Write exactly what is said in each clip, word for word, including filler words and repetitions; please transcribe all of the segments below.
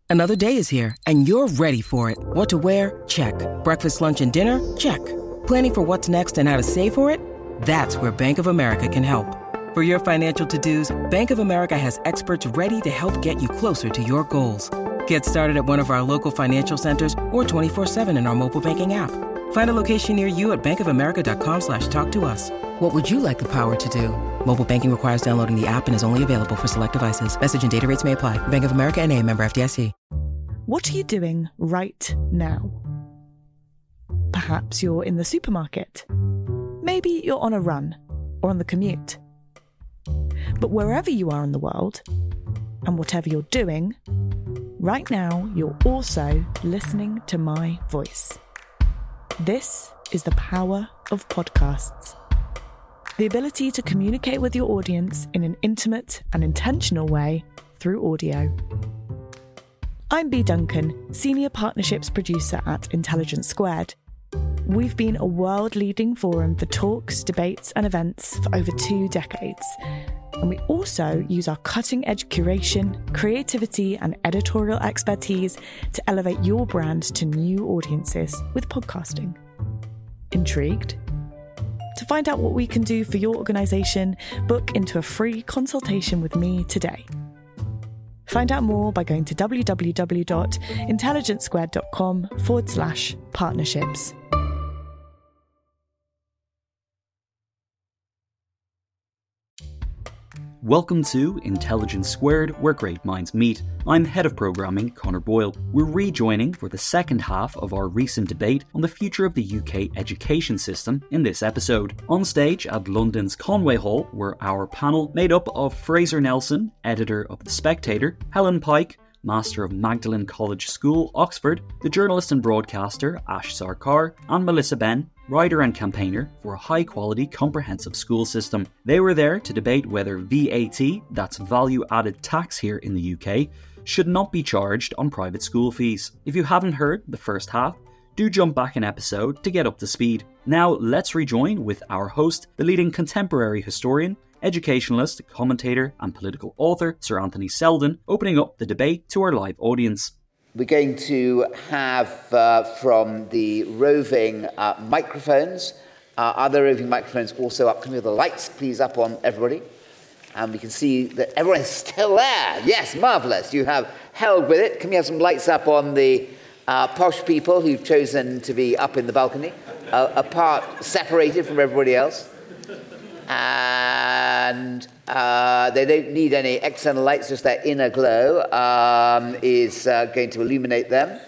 Another day is here, and you're ready for it. What to wear? Check. Breakfast, lunch, and dinner? Check. Planning for what's next and how to save for it? That's where Bank of America can help. For your financial to-dos, Bank of America has experts ready to help get you closer to your goals. Get started at one of our local financial centers or twenty-four seven in our mobile banking app. Find a location near you at bankofamerica.com slash talk to us. What would you like the power to do? Mobile banking requires downloading the app and is only available for select devices. Message and data rates may apply. Bank of America N A, member F D I C. What are you doing right now? Perhaps you're in the supermarket. Maybe you're on a run or on the commute. But wherever you are in the world, and whatever you're doing, right now you're also listening to my voice. This is the power of podcasts. The ability to communicate with your audience in an intimate and intentional way through audio. I'm Bea Duncan, Senior Partnerships Producer at Intelligence Squared. We've been a world-leading forum for talks, debates and events for over two decades. And we also use our cutting-edge curation, creativity and editorial expertise to elevate your brand to new audiences with podcasting. Intrigued? To find out what we can do for your organisation, book into a free consultation with me today. Find out more by going to www.intelligencesquared.com forward slash partnerships. Welcome to Intelligence Squared, where great minds meet. I'm Head of Programming, Conor Boyle. We're rejoining for the second half of our recent debate on the future of the U K education system in this episode. On stage at London's Conway Hall were our panel made up of Fraser Nelson, editor of The Spectator, Helen Pike, Master of Magdalen College School, Oxford, the journalist and broadcaster Ash Sarkar, and Melissa Benn, writer and campaigner for a high-quality comprehensive school system. They were there to debate whether V A T, that's value-added tax here in the U K, should not be charged on private school fees. If you haven't heard the first half, do jump back an episode to get up to speed. Now let's rejoin with our host, the leading contemporary historian, educationalist, commentator and political author, Sir Anthony Selden, opening up the debate to our live audience. We're going to have uh, from the roving uh, microphones, uh, other roving microphones also up. Can we have the lights, please, up on everybody? And we can see that everyone is still there. Yes, marvellous. You have held with it. Can we have some lights up on the uh, posh people who've chosen to be up in the balcony, uh, apart, separated from everybody else? And uh, they don't need any external lights, just their inner glow um, is uh, going to illuminate them.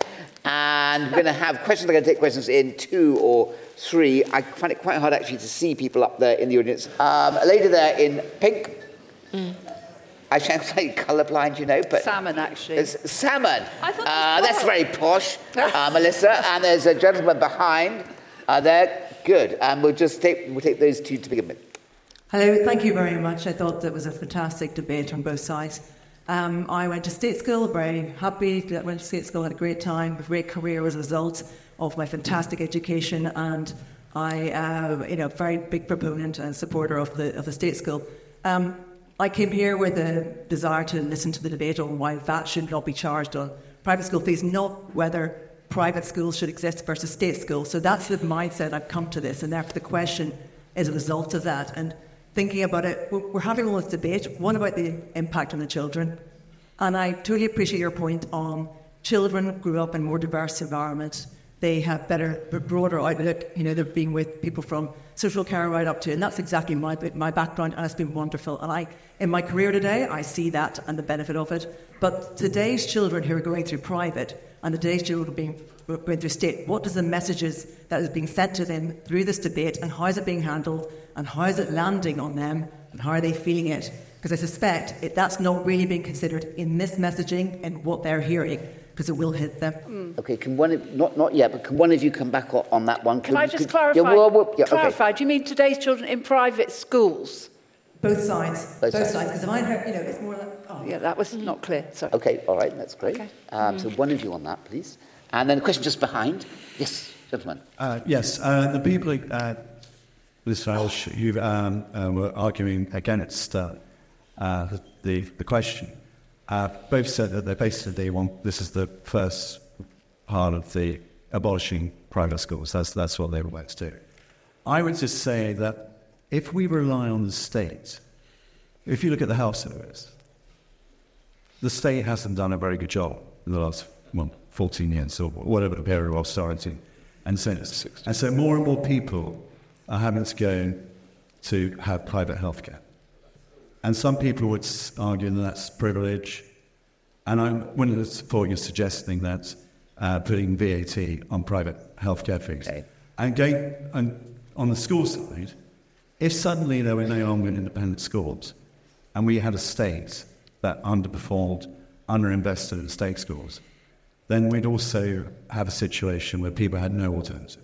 And we're going to have questions. We're going to take questions in two or three. I find it quite hard, actually, to see people up there in the audience. Um, a lady there in pink. Mm. I sound slightly colourblind, you know, but... Salmon, actually. It's salmon. I thought uh, that's very posh, uh, Melissa. And there's a gentleman behind uh, there. Good. And we'll just take, we'll take those two to begin with. Hello, thank you very much. I thought that was a fantastic debate on both sides. Um, I went to state school, very happy that I went to state school, had a great time, a great career as a result of my fantastic education, and I, uh, you know, very big proponent and supporter of the of the state school. Um, I came here with a desire to listen to the debate on why V A T should not be charged on private school fees, not whether private schools should exist versus state schools. So that's the mindset I've come to this, and therefore the question is a result of that. And thinking about it, we're having all this debate, one about the impact on the children. And I totally appreciate your point on children grew up in more diverse environments. They have better, broader outlook. You know, they're being with people from social care right up to, and that's exactly my my background, and it's been wonderful. And I, in my career today, I see that and the benefit of it. But today's children who are going through private and today's children who are being going through state, what is the messages that is being sent to them through this debate, and how is it being handled, and how is it landing on them, and how are they feeling it? Because I suspect it, that's not really being considered in this messaging and what they're hearing, because it will hit them. Mm. Okay, can one of, not not yet, but can one of you come back on, on that one? Can, can I just could, clarify? Yeah, well, well, yeah, clarify. Okay. Do you mean today's children in private schools? Both sides. Both, Both sides. Because if I heard, you know, it's more like, oh. Yeah, that was not clear. Sorry. Okay, all right, that's great. Okay. Um, mm. So one of you on that, please. And then a question just behind. Yes, gentlemen. Uh, yes, uh, the people at this house who um, uh, were arguing against uh, uh, the, the question uh, both said that they basically want, this is the first part of the abolishing private schools. That's, that's what they would to do. I would just say that if we rely on the state, if you look at the health service, the state hasn't done a very good job in the last, well, fourteen years or whatever the period was starting and since. And so more and more people are having to go to have private healthcare. And some people would argue that that's privilege. And I wouldn't support you suggesting that uh, putting V A T on private healthcare fees. Okay. And going and on the school side, if suddenly there were no longer independent schools and we had a state that underperformed, underinvested in state schools, then we'd also have a situation where people had no alternative.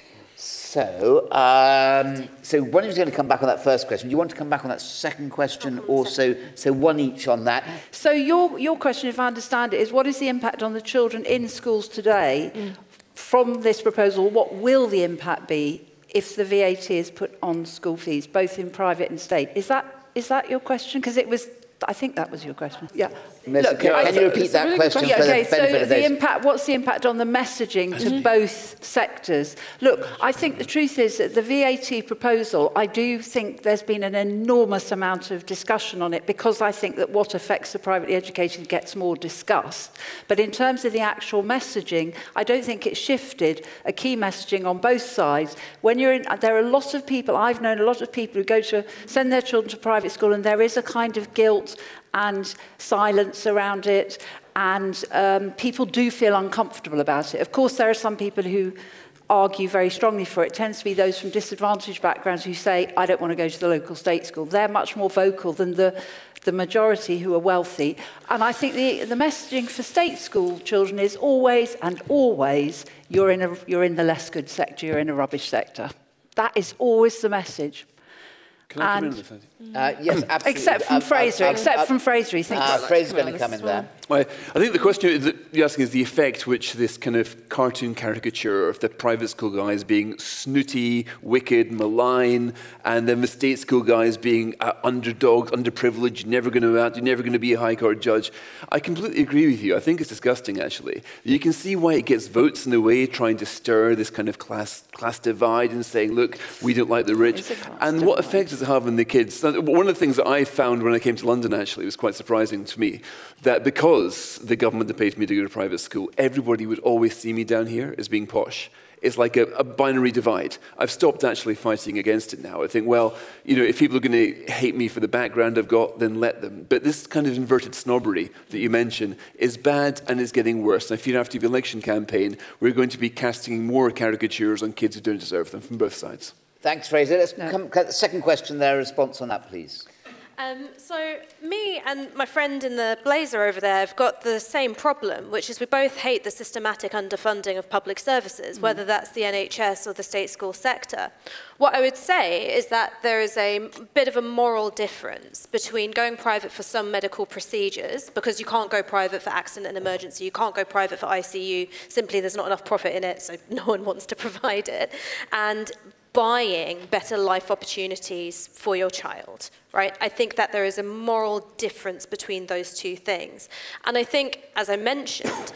So, um, so one of you is going to come back on that first question. Do you want to come back on that second question also? So one each on that. So your, your question, if I understand it, is what is the impact on the children in schools today mm. from this proposal? What will the impact be if the V A T is put on school fees, both in private and state? Is that is that your question? Because it was... I think that was your question. Yeah. Look, can, can you repeat that really question? Yeah, okay, the so the impact, what's the impact on the messaging to mm-hmm. both sectors? Look, I think the truth is that the V A T proposal, I do think there's been an enormous amount of discussion on it because I think that what affects the privately educated gets more discussed. But in terms of the actual messaging, I don't think it shifted a key messaging on both sides. When you're in, there are a lot of people, I've known a lot of people who go to send their children to private school and there is a kind of guilt and silence around it, and um, people do feel uncomfortable about it. Of course, there are some people who argue very strongly for it. It tends to be those from disadvantaged backgrounds who say, I don't want to go to the local state school. They're much more vocal than the, the majority who are wealthy. And I think the, the messaging for state school children is always and always, you're in, a, you're in the less good sector, you're in a rubbish sector. That is always the message. Can I come in with that? Uh, yes, absolutely. Except from uh, Fraser, uh, uh, except uh, from Fraser, he thinks. Uh, Fraser's going to come in there. Well, I think the question that you're asking is the effect which this kind of cartoon caricature of the private school guys being snooty, wicked, malign, and then the state school guys being uh, underdogs, underprivileged, never going to out, you're never going to be a high court judge. I completely agree with you. I think it's disgusting, actually. You can see why it gets votes in a way, trying to stir this kind of class class divide and saying, look, we don't like the rich. And what effect does it have on the kids? Now, one of the things that I found when I came to London, actually, was quite surprising to me, that because the government had paid for me to go to private school, everybody would always see me down here as being posh. It's like a, a binary divide. I've stopped actually fighting against it now. I think, well, you know, if people are going to hate me for the background I've got, then let them. But this kind of inverted snobbery that you mentioned is bad and is getting worse. And I fear after the election campaign, we're going to be casting more caricatures on kids who don't deserve them from both sides. Thanks, Fraser. Let's no. come, the second question there, a response on that, please. Um, so me and my friend in the blazer over there have got the same problem, which is we both hate the systematic underfunding of public services, mm. whether that's the N H S or the state school sector. What I would say is that there is a bit of a moral difference between going private for some medical procedures, because you can't go private for accident and emergency, you can't go private for I C U, simply there's not enough profit in it, so no one wants to provide it, and buying better life opportunities for your child, right? I think that there is a moral difference between those two things. And I think, as I mentioned,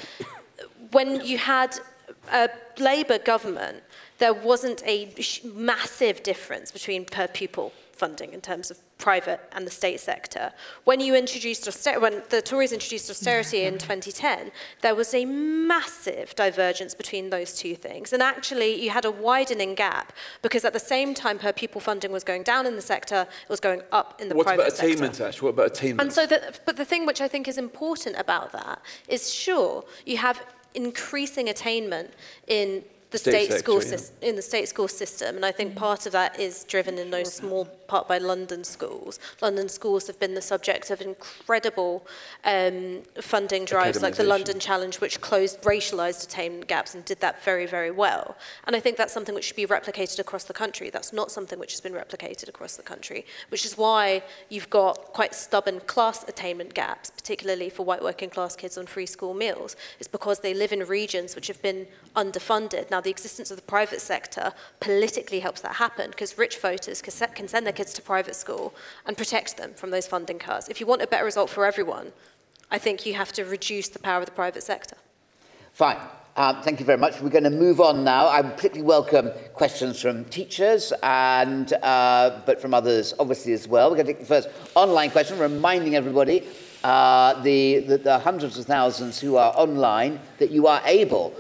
when you had a Labour government, there wasn't a massive difference between per pupil funding in terms of private and the state sector. When you introduced austerity, when the Tories introduced austerity in twenty ten, there was a massive divergence between those two things. And actually, you had a widening gap because at the same time per pupil funding was going down in the sector, it was going up in the what private sector. What about attainment, Ash? What about attainment? And so, the, but the thing which I think is important about that is, sure, you have increasing attainment in the state, state sector, school yeah. in the state school system, and I think part of that is driven in no small part by London schools. London schools have been the subject of incredible um, funding drives, like the London Challenge, which closed racialised attainment gaps and did that very, very well. And I think that's something which should be replicated across the country. That's not something which has been replicated across the country, which is why you've got quite stubborn class attainment gaps, particularly for white working class kids on free school meals. It's because they live in regions which have been underfunded. Now, the existence of the private sector politically helps that happen because rich voters can send their kids to private school and protect them from those funding cuts. If you want a better result for everyone, I think you have to reduce the power of the private sector. Fine. Um, thank you very much. We're going to move on now. I particularly welcome questions from teachers, and uh, but from others, obviously, as well. We're going to take the first online question, reminding everybody, uh, the, the, the hundreds of thousands who are online, that you are able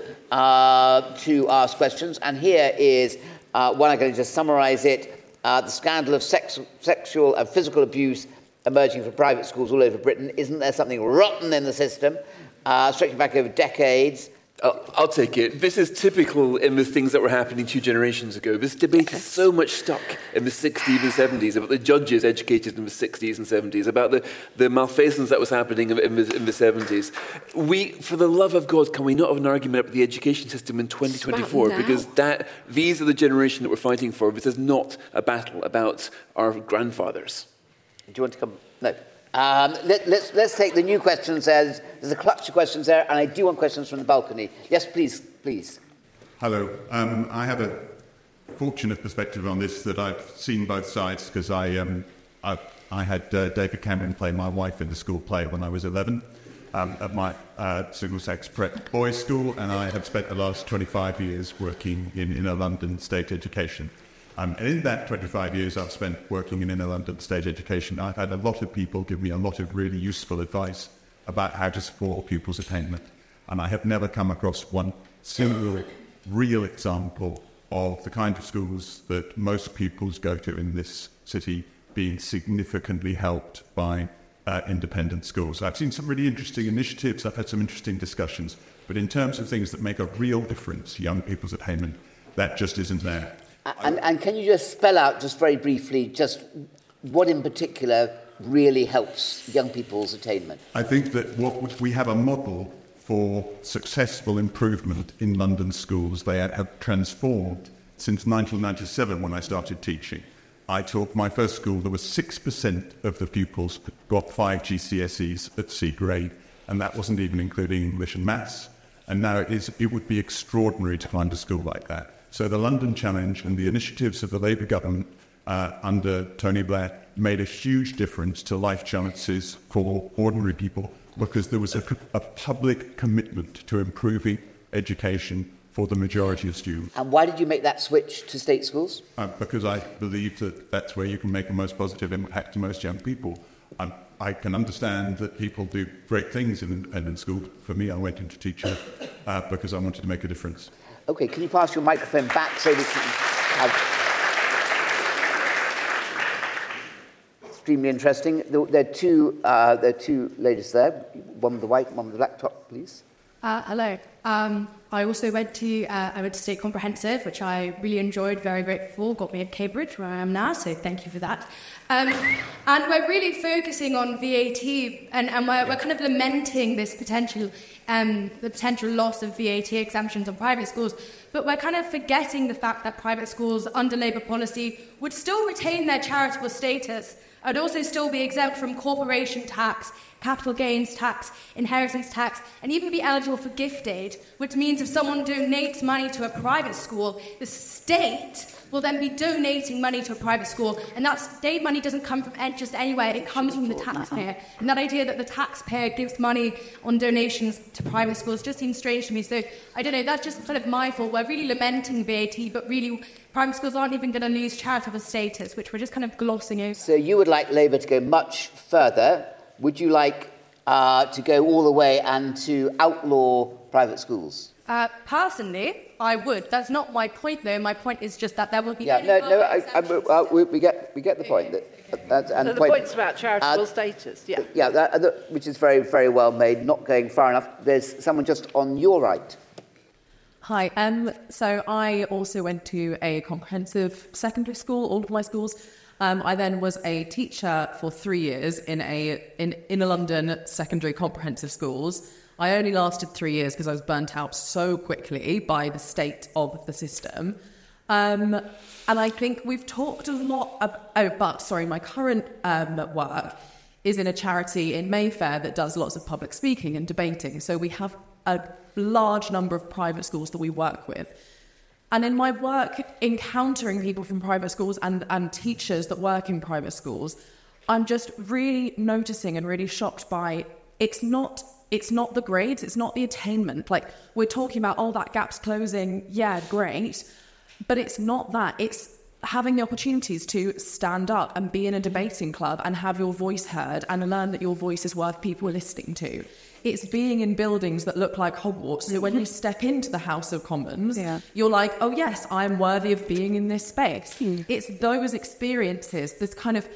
uh, to ask questions. And here is uh, one. I'm going to just summarise it. Uh, the scandal of sex, sexual and physical abuse emerging from private schools all over Britain. Isn't there something rotten in the system, uh, stretching back over decades? I'll, I'll take it. This is typical in the things that were happening two generations ago. This debate is so much stuck in the sixties and seventies, about the judges educated in the sixties and seventies, about the, the malfeasance that was happening in, in, the, in the seventies. We, for the love of God, can we not have an argument about the education system in twenty twenty-four? Because that these are the generation that we're fighting for. This is not a battle about our grandfathers. Do you want to come? No. Um, let, let's, let's take the new questions. There's, there's a clutch of questions there, and I do want questions from the balcony. Yes, please, please. Hello. Um, I have a fortunate perspective on this, that I've seen both sides, because I, um, I, I had uh, David Cameron play my wife in the school play when I was eleven um, at my uh, single-sex prep boys' school, and I have spent the last twenty-five years working in inner London state education. Um, and in that twenty-five years I've spent working in inner London state education, I've had a lot of people give me a lot of really useful advice about how to support pupils' attainment. And I have never come across one single real example of the kind of schools that most pupils go to in this city being significantly helped by uh, independent schools. I've seen some really interesting initiatives, I've had some interesting discussions, but in terms of things that make a real difference to young people's attainment, that just isn't there. And, and can you just spell out, just very briefly, just what in particular really helps young people's attainment? I think that what we have a model for successful improvement in London schools. They have transformed since nineteen ninety-seven, when I started teaching. I taught my first school, there was six percent of the pupils got five G C S Es at C grade, and that wasn't even including English and maths. And now it, is, it would be extraordinary to find a school like that. So the London Challenge and the initiatives of the Labour government uh, under Tony Blair made a huge difference to life chances for ordinary people, because there was a, a public commitment to improving education for the majority of students. And why did you make that switch to state schools? Uh, because I believe that that's where you can make the most positive impact to most young people. Um, I can understand that people do great things in independent schools. For me, I went into teaching uh, because I wanted to make a difference. Okay, can you pass your microphone back so we can have... Extremely interesting. There are two, uh, there are two ladies there. One with the white, one with the black top, please. Uh, hello. Um, I also went to uh, I went to State Comprehensive, which I really enjoyed, very grateful. Got me at Cambridge, where I am now, so thank you for that. Um, and we're really focusing on V A T, and, and we're, we're kind of lamenting this potential, um, the potential loss of V A T exemptions on private schools. But we're kind of forgetting the fact that private schools under Labour policy would still retain their charitable status. I'd also still be exempt from corporation tax, capital gains tax, inheritance tax, and even be eligible for gift aid, which means if someone donates money to a private school, the state will then be donating money to a private school, and that state money doesn't come from just anywhere, it comes from the taxpayer. And that idea that the taxpayer gives money on donations to private schools just seems strange to me. So, I don't know, that's just sort of my fault. We're really lamenting V A T, but really private schools aren't even going to lose charitable status, which we're just kind of glossing over. So you would like Labour to go much further. Would you like uh, to go all the way and to outlaw private schools? Uh, personally, I would. That's not my point, though. My point is just that there will be... Yeah, no, no, I, I, uh, we, we, get, we get the point. That, that's, and so the point, point's about charitable uh, status, yeah. Yeah, that, that, which is very, very well made, not going far enough. There's someone just on your right. Hi, um, so I also went to a comprehensive secondary school, all of my schools. Um, I then was a teacher for three years in a in inner London secondary comprehensive schools. I only lasted three years because I was burnt out so quickly by the state of the system. Um, and I think we've talked a lot about, oh, but sorry, my current um, work is in a charity in Mayfair that does lots of public speaking and debating. So we have a large number of private schools that we work with. And in my work encountering people from private schools and, and teachers that work in private schools, I'm just really noticing and really shocked by it's not it's not the grades, it's not the attainment. Like, we're talking about, oh, that gap's closing, yeah, great, but it's not that. It's having the opportunities to stand up and be in a debating club and have your voice heard and learn that your voice is worth people listening to. It's being in buildings that look like Hogwarts. So when you step into the House of Commons, yeah. you're like, oh yes, I'm worthy of being in this space. Hmm. It's those experiences, this kind of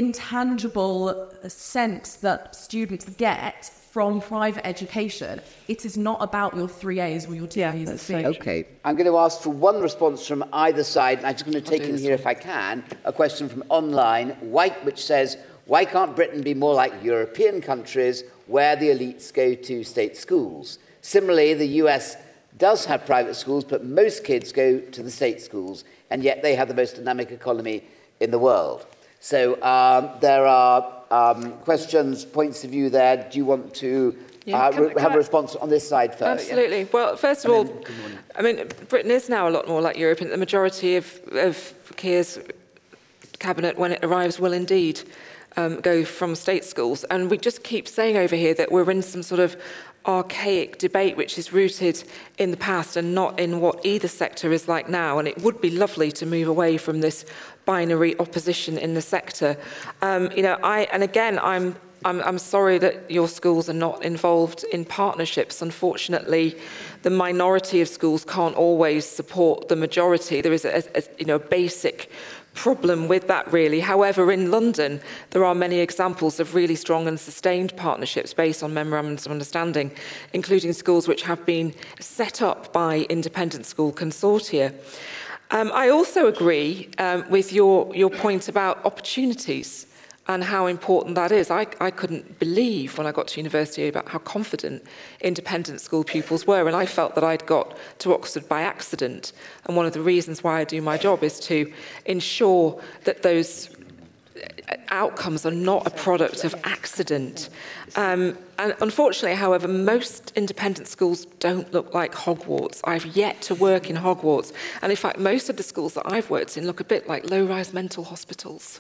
intangible sense that students get from private education. It is not about your three A's or your two A's. Yeah, right. Okay, I'm going to ask for one response from either side, and I'm just going to take in here, one. if I can, a question from online, White, which says, why can't Britain be more like European countries where the elites go to state schools? Similarly, the U S does have private schools, but most kids go to the state schools, and yet they have the most dynamic economy in the world. So um, there are um, questions, points of view there. Do you want to yeah, uh, can, re- can have I, a response on this side first? Absolutely. Yeah. Well, first of and all, then, I mean, Britain is now a lot more like Europe, and the majority of, of Keir's cabinet, when it arrives, will indeed um, go from state schools. And we just keep saying over here that we're in some sort of archaic debate which is rooted in the past and not in what either sector is like now. And it would be lovely to move away from this binary opposition in the sector. Um, you know, I and again, I'm, I'm I'm sorry that your schools are not involved in partnerships. Unfortunately, the minority of schools can't always support the majority. There is a, a, a you know basic problem with that, really. However, in London, there are many examples of really strong and sustained partnerships based on memorandums of understanding, including schools which have been set up by independent school consortia. Um, I also agree um, with your, your point about opportunities and how important that is. I, I couldn't believe when I got to university about how confident independent school pupils were, and I felt that I'd got to Oxford by accident. And one of the reasons why I do my job is to ensure that those outcomes are not a product of accident. Um, and unfortunately, however, most independent schools don't look like Hogwarts. I've yet to work in Hogwarts. And in fact, most of the schools that I've worked in look a bit like low-rise mental hospitals.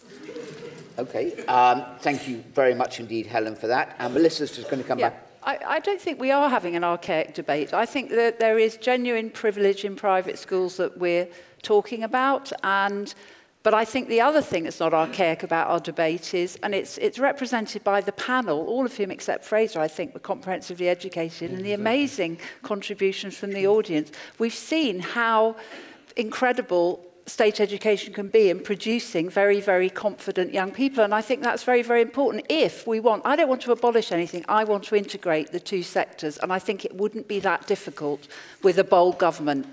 Okay, um, thank you very much indeed, Helen, for that. And Melissa's just going to come yeah. back. I, I don't think we are having an archaic debate. I think that there is genuine privilege in private schools that we're talking about, and but I think the other thing that's not archaic about our debate is, and it's it's represented by the panel, all of whom except Fraser, I think, were comprehensively educated, and the amazing contributions from the audience. We've seen how incredible state education can be in producing very, very confident young people. And I think that's very, very important if we want, I don't want to abolish anything, I want to integrate the two sectors. And I think it wouldn't be that difficult with a bold government.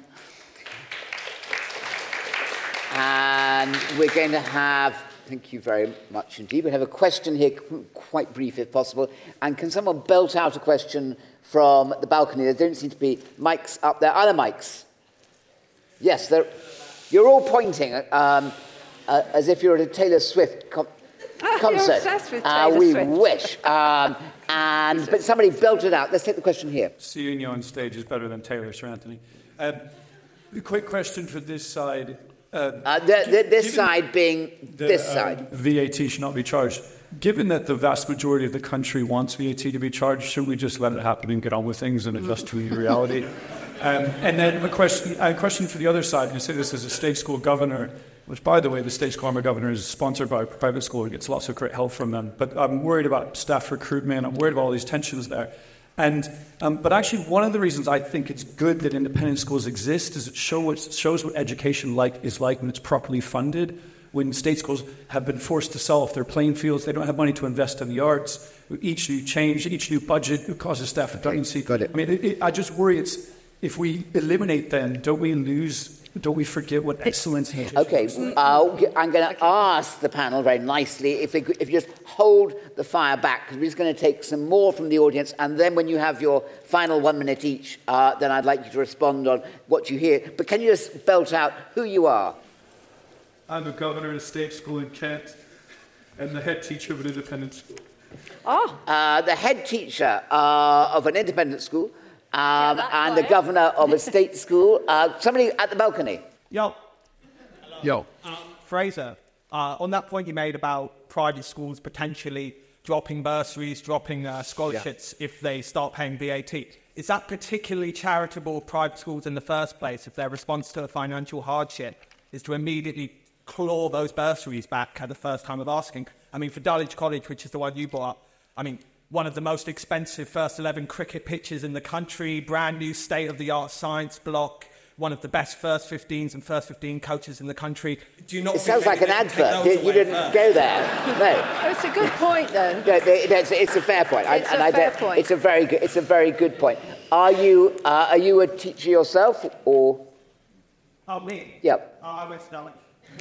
And we're going to have, thank you very much indeed, we have a question here, quite brief if possible. And can someone belt out a question from the balcony? There don't seem to be mics up there. Are there mics? Yes, there. You're all pointing um, uh, as if you're at a Taylor Swift com- oh, concert. You're obsessed with uh, Taylor we Swift. wish. Um, and but somebody belted out. Let's take the question here. Seeing you on stage is better than Taylor, Sir Anthony. Um, a quick question for this side. Uh, uh, the, the, this side being the, this uh, side. V A T should not be charged. Given that the vast majority of the country wants V A T to be charged, should we just let it happen and get on with things and adjust to reality? Um, and then a question, a question for the other side. I say this as a state school governor, which, by the way, the state school I'm a governor is sponsored by a private school and gets lots of great help from them. But I'm worried about staff recruitment. I'm worried about all these tensions there. And um, but actually, one of the reasons I think it's good that independent schools exist is it show what, shows what education like is like when it's properly funded. When state schools have been forced to sell off their playing fields, they don't have money to invest in the arts. Each new change, each new budget, it causes staff redundancy. Got it. I mean, it, it, I just worry it's. If we eliminate them, don't we lose, don't we forget what excellence is? Okay, uh, I'm going to ask the panel very nicely if, they, if you just hold the fire back, because we're just going to take some more from the audience, and then when you have your final one minute each, uh, then I'd like you to respond on what you hear. But can you just belt out who you are? I'm a governor in a state school in Kent, and the head teacher of an independent school. Oh. Uh, the head teacher uh, of an independent school. Um, and the governor of a state school. Uh, somebody at the balcony. Yo. Yo. Um, Fraser, uh, on that point you made about private schools potentially dropping bursaries, dropping uh, scholarships yeah. if they start paying V A T. Is that particularly charitable private schools in the first place if their response to a financial hardship is to immediately claw those bursaries back at the first time of asking? I mean, for Dulwich College, which is the one you brought up, I mean, one of the most expensive first eleven cricket pitches in the country, brand new state-of-the-art science block, one of the best first fifteens and first fifteen coaches in the country. Do you not? It sounds like an advert. You, you didn't first? go there. No. It's a good point, then. No, it's, it's a fair point. It's I, and a I fair point. It's a very good. It's a very good point. Are you uh, are you a teacher yourself, or? Oh, me. Yep. Oh, I went to Dulwich.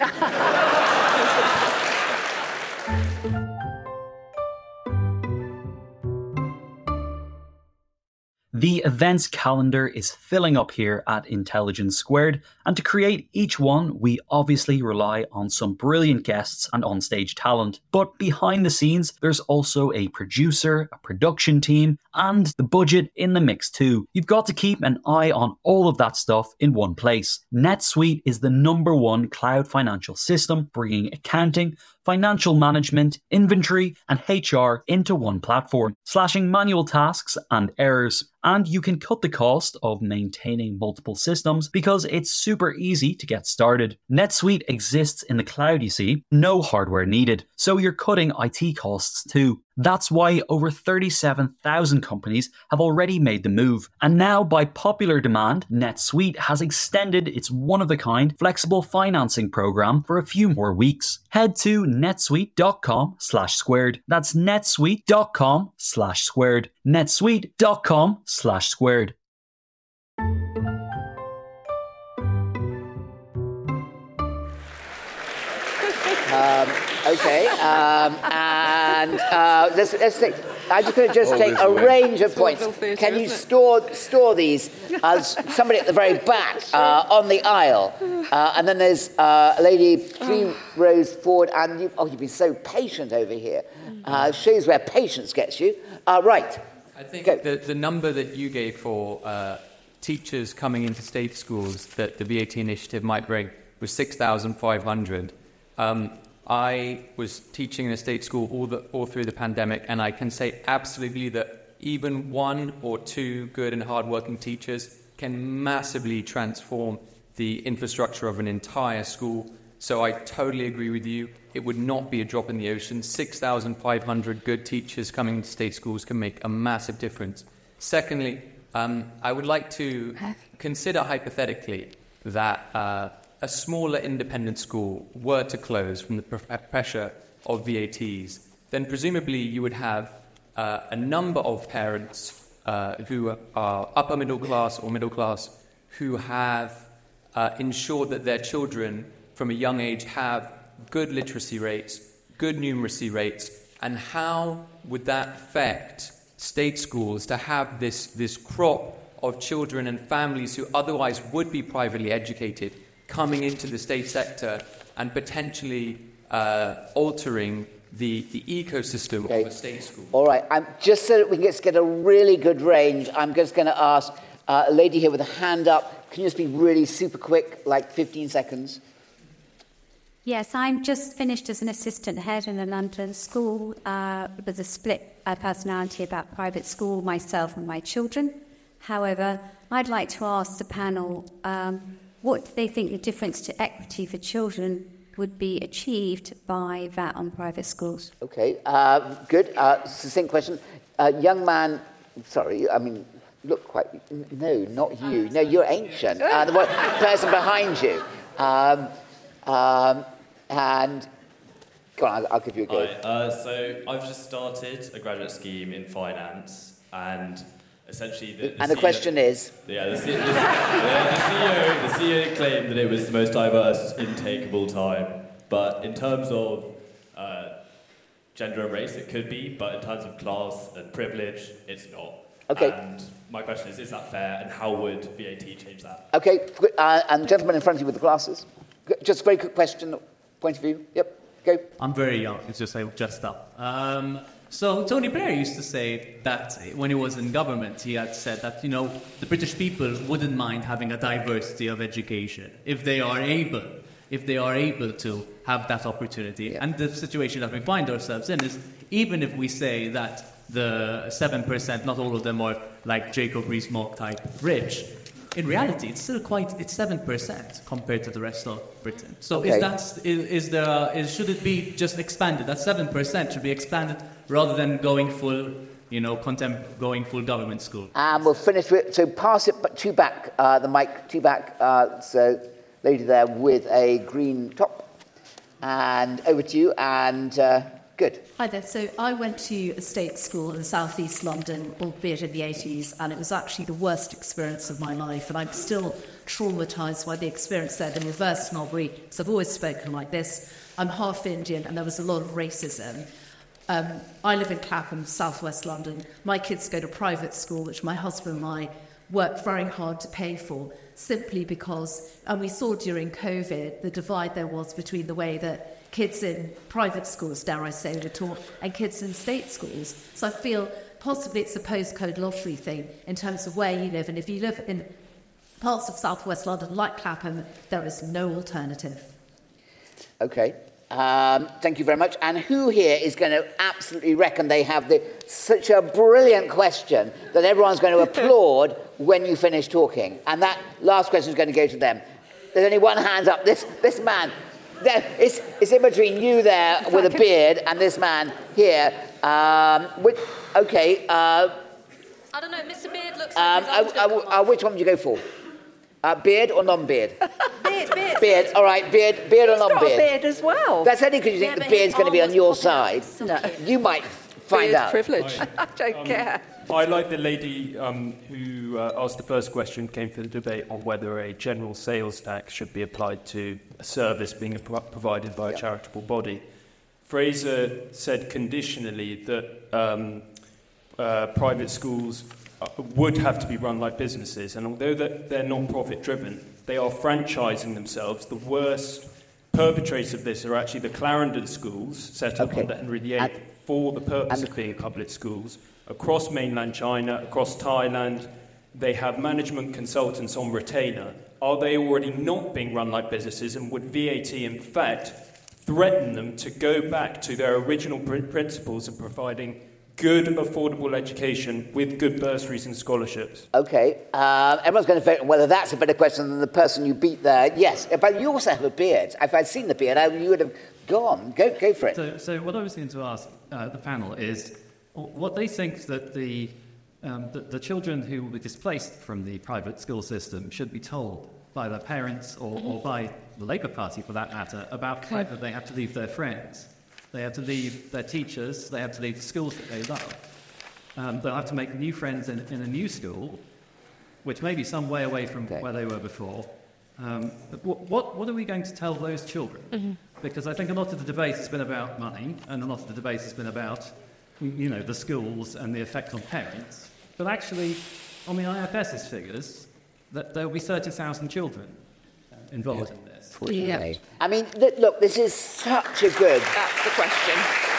The events calendar is filling up here at Intelligence Squared, and to create each one, we obviously rely on some brilliant guests and onstage talent. But behind the scenes, there's also a producer, a production team, and the budget in the mix too. You've got to keep an eye on all of that stuff in one place. NetSuite is the number one cloud financial system, bringing accounting, financial management, inventory, and H R into one platform, slashing manual tasks and errors. And you can cut the cost of maintaining multiple systems because it's super easy to get started. NetSuite exists in the cloud, you see, no hardware needed, so you're cutting I T costs too. That's why over thirty-seven thousand companies have already made the move. And now, by popular demand, NetSuite has extended its one-of-a-kind flexible financing program for a few more weeks. Head to netsuite.com slash squared. That's netsuite.com slash squared. netsuite.com slash squared. Um, okay, um, and uh, let's, let's take, I'm just going to just take a range of points. Can you store store these as somebody at the very back uh, on the aisle? Uh, and then there's uh, a lady three rows forward, and you, oh, you've been so patient over here. Uh, shows where patience gets you. Uh, right. I think the, the number that you gave for uh, teachers coming into state schools that the V A T initiative might bring was six thousand five hundred. Um, I was teaching in a state school all, the, all through the pandemic, and I can say absolutely that even one or two good and hardworking teachers can massively transform the infrastructure of an entire school. So I totally agree with you. It would not be a drop in the ocean. six thousand five hundred good teachers coming into state schools can make a massive difference. Secondly, um, I would like to consider hypothetically that uh, a smaller independent school were to close from the pressure of V A Ts, then presumably you would have uh, a number of parents uh, who are upper middle class or middle class who have uh, ensured that their children from a young age have good literacy rates, good numeracy rates, and how would that affect state schools to have this, this crop of children and families who otherwise would be privately educated coming into the state sector and potentially uh, altering the, the ecosystem okay. of a state school. All right, I'm, just so that we can just get a really good range, I'm just going to ask uh, a lady here with a hand up. Can you just be really super quick, like fifteen seconds? Yes, I'm just finished as an assistant head in a London school uh, with a split uh, personality about private school, myself and my children. However, I'd like to ask the panel um, what they think the difference to equity for children would be achieved by that on private schools. Okay, uh, good. Uh, succinct question. Uh, young man, sorry, I mean, look quite, no, not you. No, you're ancient. Uh, the one, person behind you. Um, um, and, go on, I'll, I'll give you a go. Hi, uh, so I've just started a graduate scheme in finance, and essentially the, the and the C E O, question is? Yeah, the, C, the, the, the, C E O, the C E O claimed that it was the most diverse intake of all time, but in terms of uh, gender and race, it could be, but in terms of class and privilege, it's not. Okay. And my question is, is that fair, and how would V A T change that? Okay, uh, and gentleman in front of you with the glasses. Just a very quick question, point of view. Yep, go. I'm very young, it's just I just up. Um, so Tony Blair used to say that when he was in government, he had said that, you know, the British people wouldn't mind having a diversity of education if they are able, if they are able to have that opportunity. Yeah. And the situation that we find ourselves in is even if we say that the seven percent, not all of them are like Jacob Rees-Mogg type rich, in reality, it's still quite, it's seven percent compared to the rest of Britain. So Okay. is that, is, is there, is, should it be just expanded? That seven percent should be expanded rather than going full, you know, contem- going full government school. And we'll finish with, so pass it but two back, uh, the mic, two back, uh, so lady there with a green top. And over to you, and uh, good. Hi there. So I went to a state school in southeast London, albeit in the eighties, and it was actually the worst experience of my life, and I'm still traumatised by the experience there, the reverse snobbery, because I've always spoken like this. I'm half Indian, and there was a lot of racism. Um, I live in Clapham, southwest London. My kids go to private school, which my husband and I work very hard to pay for, simply because, and we saw during COVID, the divide there was between the way that kids in private schools, dare I say, were taught, and kids in state schools. So I feel possibly it's a postcode lottery thing in terms of where you live. And if you live in parts of southwest London, like Clapham, there is no alternative. Okay. Um, thank you very much. And who here is going to absolutely reckon they have the, such a brilliant question that everyone's going to applaud when you finish talking? And that last question is going to go to them. There's only one hand up. This this man, there, it's, it's in between you there with a beard and this man here. Um, which, okay. Uh, I don't know, Mister Beard looks um, like he's uh, uh, uh, which one would you go for? Uh, beard or non-beard? Beard, beard. Beard, all right, beard, beard or He's got a non-beard? beard as well. That's only because you think Yeah, the but his beard's going to arm be on was your popping side. No. You might find Beard out. privilege. Right. I don't Um, care. I, like the lady um, who uh, asked the first question, came for the debate on whether a general sales tax should be applied to a service being pro- provided by a charitable body. Fraser said conditionally that um, uh, private schools uh, would have to be run like businesses, and although they're, they're non-profit driven, they are franchising themselves. The worst perpetrators of this are actually the Clarendon schools, set up Okay. under Henry the Eighth for the purpose of being public schools. Across mainland China, across Thailand, they have management consultants on retainer. Are they already not being run like businesses, and would V A T in fact threaten them to go back to their original pr- principles of providing good, affordable education with good bursaries and scholarships? Okay, uh, everyone's going to vote on whether that's a better question than the person you beat there. Yes, but you also have a beard. If I'd seen the beard, I, you would have gone. Go, go for it. So, so what I was going to ask uh, the panel is what they think that the, um, the the children who will be displaced from the private school system should be told by their parents or, or by the Labour Party, for that matter, about the fact that they have to leave their friends. They have to leave their teachers, they have to leave the schools that they love. Um, they'll have to make new friends in, in a new school, which may be some way away from okay. where they were before. Um, but what, what, what are we going to tell those children? Mm-hmm. Because I think a lot of the debate has been about money, and a lot of the debate has been about, you know, the schools and the effect on parents. But actually, on the I F S's figures, that there will be thirty thousand children involved yeah. in this. Yeah. I mean, th- look, this is such a good... That's the question.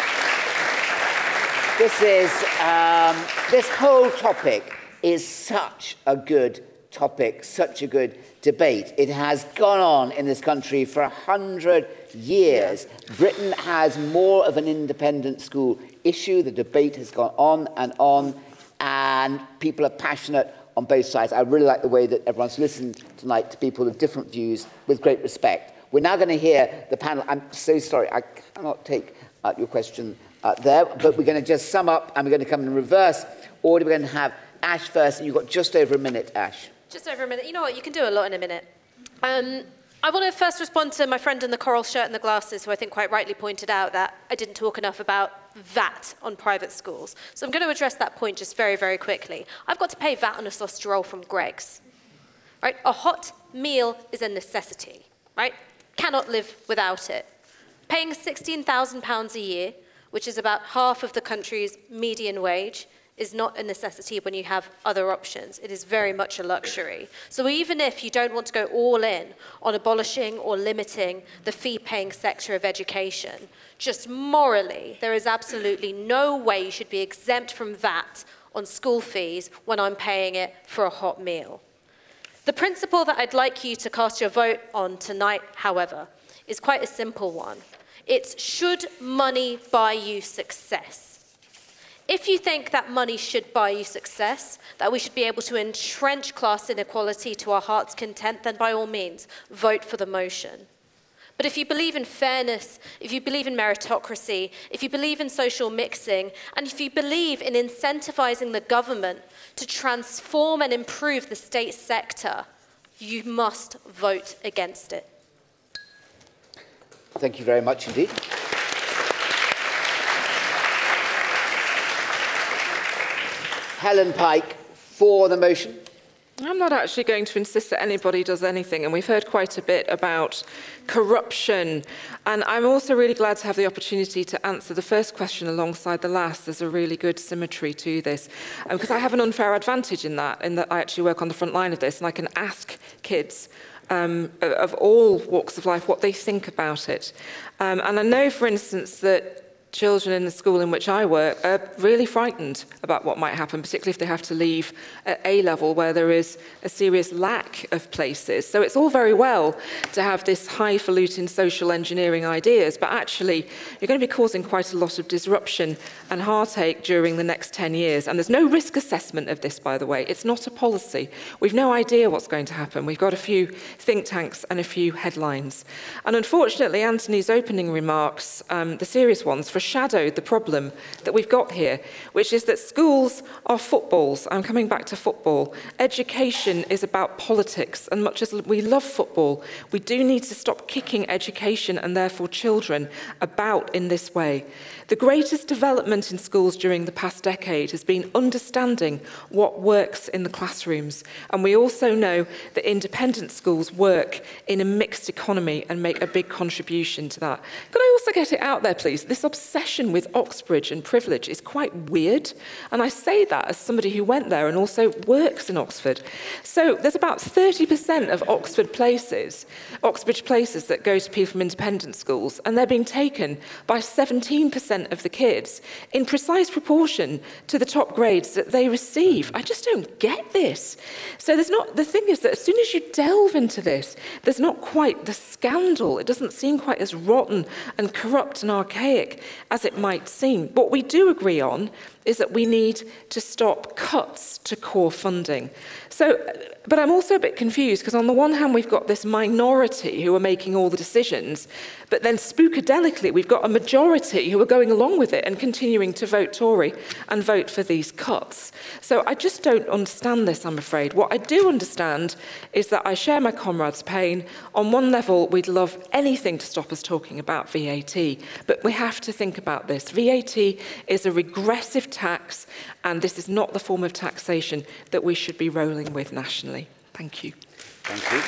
This is... Um, this whole topic is such a good topic, such a good debate. It has gone on in this country for a hundred years. Yeah. Britain has more of an independent school issue. The debate has gone on and on, and people are passionate on both sides. I really like the way that everyone's listened tonight to people of different views with great respect. We're now going to hear the panel. I'm so sorry, I cannot take uh, your question uh, there, but we're going to just sum up, and we're going to come in reverse order. We're going to have Ash first, and you've got just over a minute, Ash. Just over a minute. You know what? You can do a lot in a minute. Um, I want to first respond to my friend in the coral shirt and the glasses, who I think quite rightly pointed out that I didn't talk enough about V A T on private schools. So I'm going to address that point just very, very quickly. I've got to pay V A T on a sausage roll from Greggs. Right? A hot meal is a necessity. Right? Cannot live without it. Paying sixteen thousand pounds a year, which is about half of the country's median wage, is not a necessity when you have other options. It is very much a luxury. So even if you don't want to go all in on abolishing or limiting the fee-paying sector of education, just morally, there is absolutely no way you should be exempt from V A T on school fees when I'm paying it for a hot meal. The principle that I'd like you to cast your vote on tonight, however, is quite a simple one. It's should money buy you success? If you think that money should buy you success, that we should be able to entrench class inequality to our heart's content, then by all means, vote for the motion. But if you believe in fairness, if you believe in meritocracy, if you believe in social mixing, and if you believe in incentivizing the government to transform and improve the state sector, you must vote against it. Thank you very much indeed. Helen Pike, for the motion. I'm not actually going to insist that anybody does anything, and we've heard quite a bit about corruption. And I'm also really glad to have the opportunity to answer the first question alongside the last. There's a really good symmetry to this, um, because I have an unfair advantage in that, in that I actually work on the front line of this, and I can ask kids um, of all walks of life what they think about it. Um, and I know, for instance, that children in the school in which I work are really frightened about what might happen, particularly if they have to leave at A level where there is a serious lack of places. So it's all very well to have this highfalutin social engineering ideas, but actually you're going to be causing quite a lot of disruption and heartache during the next ten years. And there's no risk assessment of this, by the way. It's not a policy. We've no idea what's going to happen. We've got a few think tanks and a few headlines. And unfortunately, Anthony's opening remarks, um, the serious ones, for foreshadowed the problem that we've got here, which is that schools are footballs. I'm coming back to football. Education is about politics, and much as we love football, we do need to stop kicking education and therefore children about in this way. The greatest development in schools during the past decade has been understanding what works in the classrooms, and we also know that independent schools work in a mixed economy and make a big contribution to that. Could I also get it out there, please? This obsession with Oxbridge and privilege is quite weird, and I say that as somebody who went there and also works in Oxford. So there's about thirty percent of Oxford places, Oxbridge places that go to people from independent schools, and they're being taken by seventeen percent of the kids in precise proportion to the top grades that they receive. I just don't get this. So there's not, the thing is that as soon as you delve into this, there's not quite the scandal. It doesn't seem quite as rotten and corrupt and archaic as it might seem. What we do agree on is that we need to stop cuts to core funding. So, but I'm also a bit confused because on the one hand we've got this minority who are making all the decisions, but then spookadelically we've got a majority who are going along with it and continuing to vote Tory and vote for these cuts. So I just don't understand this, I'm afraid. What I do understand is that I share my comrades' pain. On one level, we'd love anything to stop us talking about V A T, but we have to think about this. V A T is a regressive tax, and this is not the form of taxation that we should be rolling with nationally. Thank you. Thank you.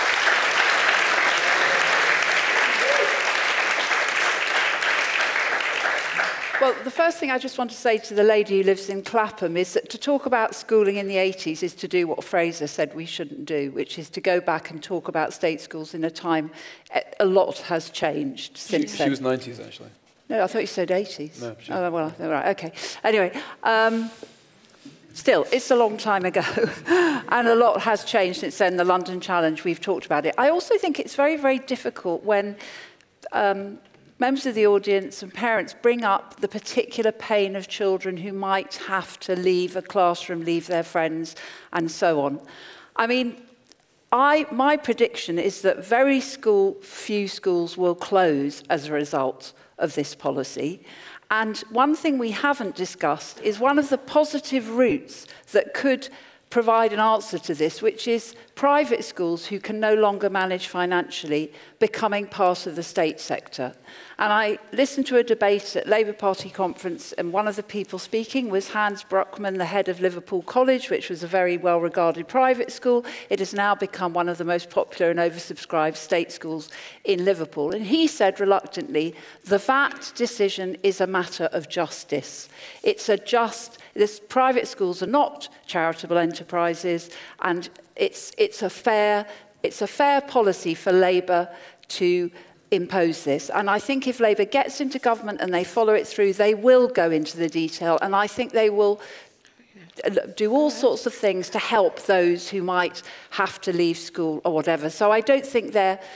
Well, the first thing I just want to say to the lady who lives in Clapham is that to talk about schooling in the eighties is to do what Fraser said we shouldn't do, which is to go back and talk about state schools in a time a lot has changed since she, then. She was nineties, actually. No, I thought you said eighties. No, she... Oh, well, right, okay. Anyway, um, still, it's a long time ago, and a lot has changed since then. The London Challenge, we've talked about it. I also think it's very, very difficult when um, members of the audience and parents bring up the particular pain of children who might have to leave a classroom, leave their friends, and so on. I mean, I, my prediction is that very school, few schools will close as a result of this policy. And one thing we haven't discussed is one of the positive routes that could provide an answer to this, which is private schools who can no longer manage financially becoming part of the state sector. And I listened to a debate at Labour Party conference, and one of the people speaking was Hans Bruckmann, the head of Liverpool College, which was a very well-regarded private school. It has now become one of the most popular and oversubscribed state schools in Liverpool. And he said reluctantly, the V A T decision is a matter of justice. It's a just, this private schools are not charitable enterprises, and it's, it's, a fair, it's a fair policy for Labour to impose this. And I think if Labour gets into government and they follow it through, they will go into the detail, and I think they will do all sorts of things to help those who might have to leave school or whatever. So I don't think they're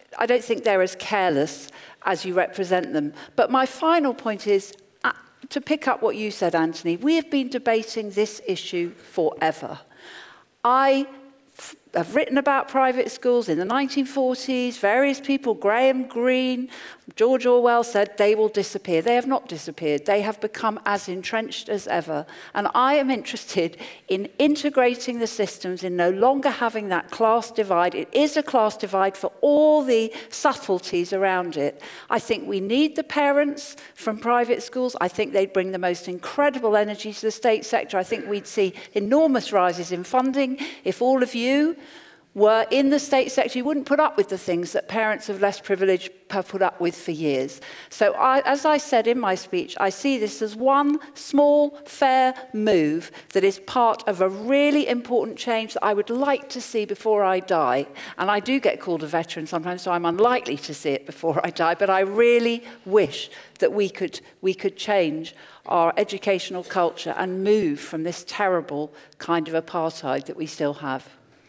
I don't think they're as careless as you represent them. But my final point is, uh, to pick up what you said, Anthony, we have been debating this issue forever. I have written about private schools in the nineteen forties. Various people, Graham Greene, George Orwell, said they will disappear. They have not disappeared. They have become as entrenched as ever. And I am interested in integrating the systems, in no longer having that class divide. It is a class divide for all the subtleties around it. I think we need the parents from private schools. I think they'd bring the most incredible energy to the state sector. I think we'd see enormous rises in funding if all of you were in the state sector. You wouldn't put up with the things that parents of less privilege have put up with for years. So I, as I said in my speech, I see this as one small, fair move that is part of a really important change that I would like to see before I die. And I do get called a veteran sometimes, so I'm unlikely to see it before I die, but I really wish that we could, we could change our educational culture and move from this terrible kind of apartheid that we still have.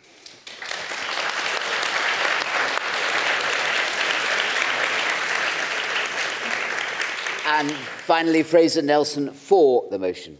And finally, Fraser Nelson for the motion.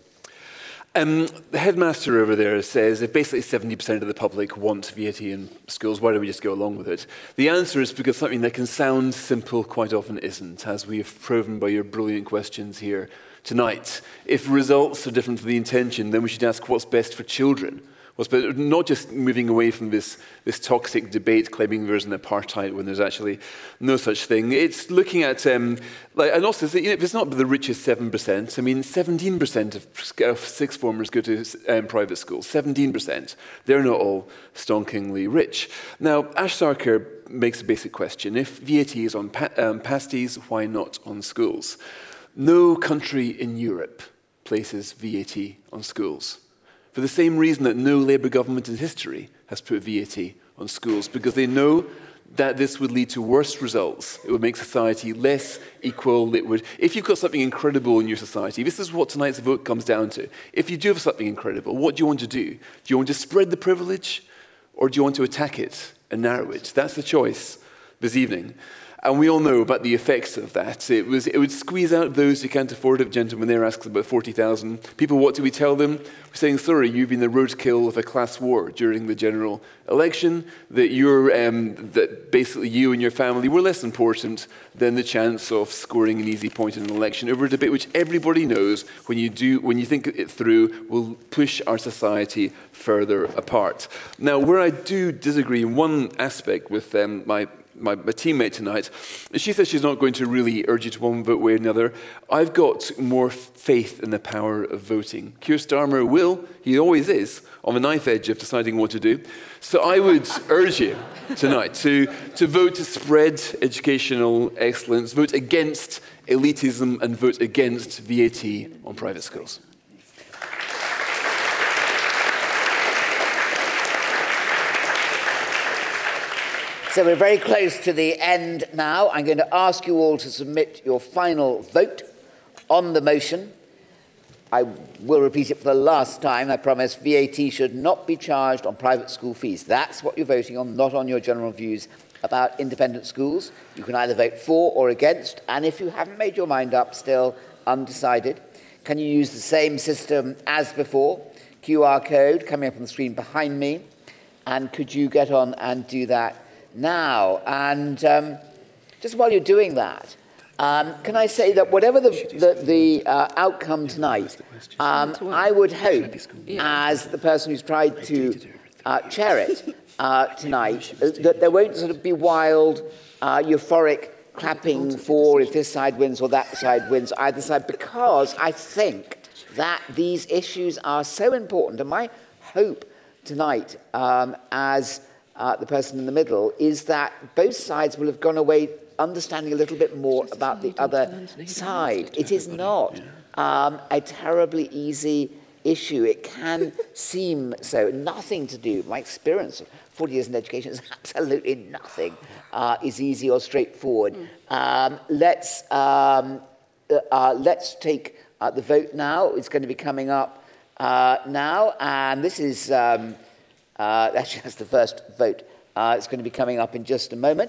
Um, the headmaster over there says if basically seventy percent of the public want V A T in schools, why don't we just go along with it? The answer is because something that can sound simple quite often isn't, as we have proven by your brilliant questions here tonight. If results are different from the intention, then we should ask what's best for children. But not just moving away from this, this toxic debate claiming there's an apartheid when there's actually no such thing. It's looking at, um, like, and also, you know, if it's not the richest seven percent, I mean, seventeen percent of, of sixth formers go to um, private schools, seventeen percent. They're not all stonkingly rich. Now, Ash Sarkar makes a basic question. If V A T is on pa um, pasties, why not on schools? No country in Europe places V A T on schools, for the same reason that no Labour government in history has put V A T on schools, because they know that this would lead to worse results. It would make society less equal. It would, if you've got something incredible in your society, this is what tonight's vote comes down to. If you do have something incredible, what do you want to do? Do you want to spread the privilege, or do you want to attack it and narrow it? That's the choice this evening. And we all know about the effects of that. It, was, it would squeeze out those who can't afford it. Gentlemen there asks about forty thousand people. What do we tell them? We're saying, sorry, you've been the roadkill of a class war during the general election, that, you're, um, that basically you and your family were less important than the chance of scoring an easy point in an election over a debate which everybody knows, when you, do, when you think it through, will push our society further apart. Now, where I do disagree in one aspect with um, my My, my teammate tonight, she says she's not going to really urge you to one vote way or another. I've got more faith in the power of voting. Keir Starmer will, he always is, on the knife edge of deciding what to do. So I would urge you tonight to, to vote to spread educational excellence, vote against elitism, and vote against V A T on private schools. So we're very close to the end now. I'm going to ask you all to submit your final vote on the motion. I will repeat it for the last time. I promise V A T should not be charged on private school fees. That's what you're voting on, not on your general views about independent schools. You can either vote for or against, and if you haven't made your mind up, still undecided, can you use the same system as before? Q R code coming up on the screen behind me. And could you get on and do that now? And um, just while you're doing that, um, can I say that whatever the, the, the uh, outcome tonight, um, I would hope, as the person who's tried to uh, chair it uh, tonight, that there won't sort of be wild, uh, euphoric clapping for if this side wins or that side wins, either side, because I think that these issues are so important. And my hope tonight, um, as Uh, the person in the middle, is that both sides will have gone away understanding a little bit more about the other side. It is not um, a terribly easy issue. It can seem so. Nothing to do, my experience of forty years in education is absolutely nothing uh, is easy or straightforward. Um, let's, um, uh, uh, let's take uh, the vote now. It's going to be coming up uh, now, and this is... Um, Uh, actually, that's the first vote. Uh, it's going to be coming up in just a moment.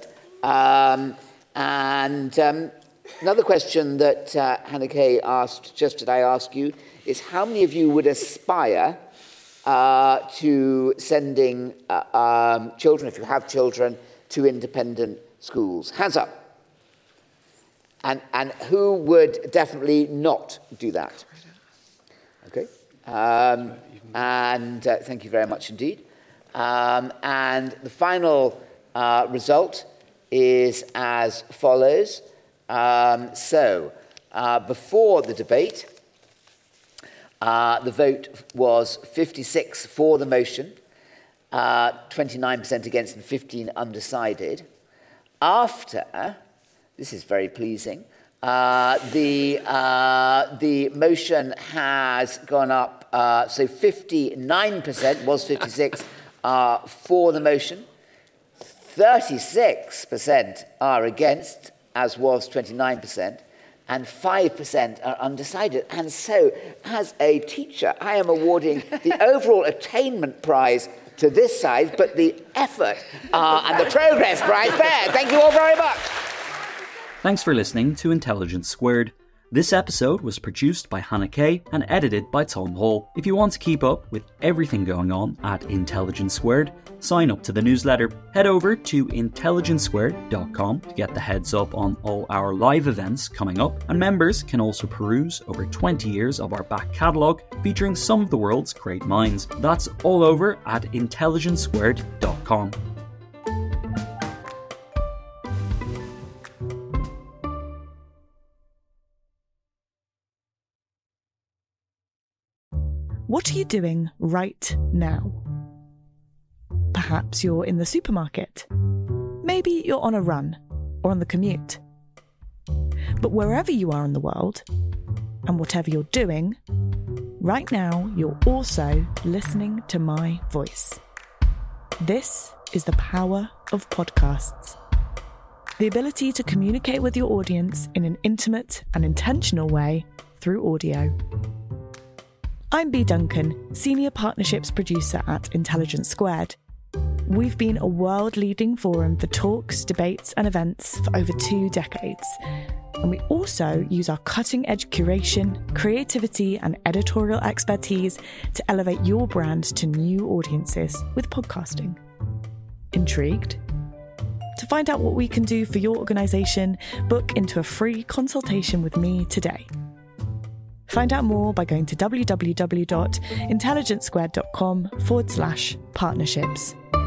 Um, and um, another question that uh, Hannah Kay asked, just did I ask you, is how many of you would aspire uh, to sending uh, um, children, if you have children, to independent schools? Hands up. And, and who would definitely not do that? Okay. Um, and uh, thank you very much indeed. Um, and the final uh, result is as follows. Um, so, uh, before the debate, uh, the vote was fifty-six for the motion, uh, twenty-nine percent against and fifteen undecided. After, this is very pleasing, uh, the, uh, the motion has gone up, uh, so fifty-nine percent was fifty-six uh, for the motion, thirty-six percent are against, as was twenty-nine percent, and five percent are undecided. And so, as a teacher, I am awarding the overall attainment prize to this side, but the effort uh, and the progress prize there. Thank you all very much. Thanks for listening to Intelligence Squared. This episode was produced by Hannah Kay and edited by Tom Hall. If you want to keep up with everything going on at Intelligence Squared, sign up to the newsletter. Head over to intelligence squared dot com to get the heads up on all our live events coming up, and members can also peruse over twenty years of our back catalogue featuring some of the world's great minds. That's all over at intelligence squared dot com. What are you doing right now? Perhaps you're in the supermarket. Maybe you're on a run or on the commute. But wherever you are in the world, and whatever you're doing, right now you're also listening to my voice. This is the power of podcasts. The ability to communicate with your audience in an intimate and intentional way through audio. I'm Bea Duncan, Senior Partnerships Producer at Intelligence Squared. We've been a world-leading forum for talks, debates and events for over two decades. And we also use our cutting-edge curation, creativity and editorial expertise to elevate your brand to new audiences with podcasting. Intrigued? To find out what we can do for your organisation, book into a free consultation with me today. Find out more by going to w w w dot intelligence squared dot com forward slash partnerships.